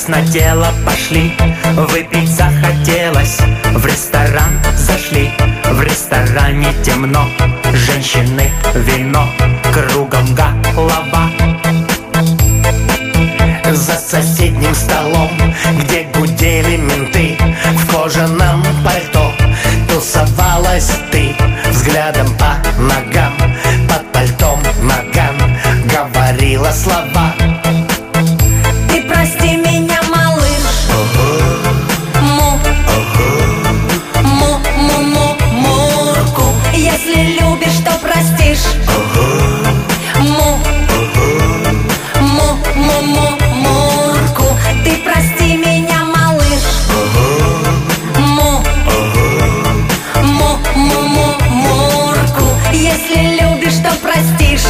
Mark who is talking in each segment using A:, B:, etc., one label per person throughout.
A: краснотела пошли, выпить захотелось. В ресторан зашли, в ресторане темно, женщины, вино, кругом голова. За соседним столом, где гудели менты, в кожаном пальто тусовалась ты. Взглядом по ногам, под пальтом наган говорила слова.
B: Ты прости меня, малыш. Мурку. Если любишь, то простишь. Мурку. Ты прости меня, малыш. Мурку. Если любишь, то простишь.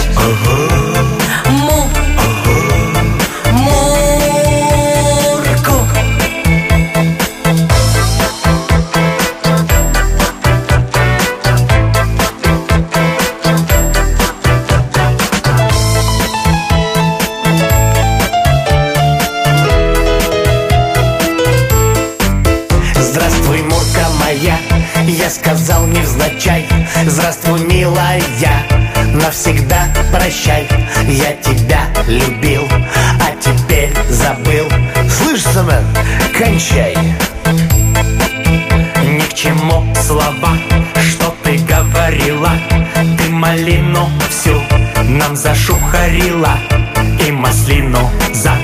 A: Здравствуй, Мурка моя, я сказал невзначай. Здравствуй, милая, навсегда прощай. Я тебя любил, а теперь забыл. Слышь, Семен, кончай. Ни к чему слова, что ты говорила. Ты малину всю нам зашухарила и маслину за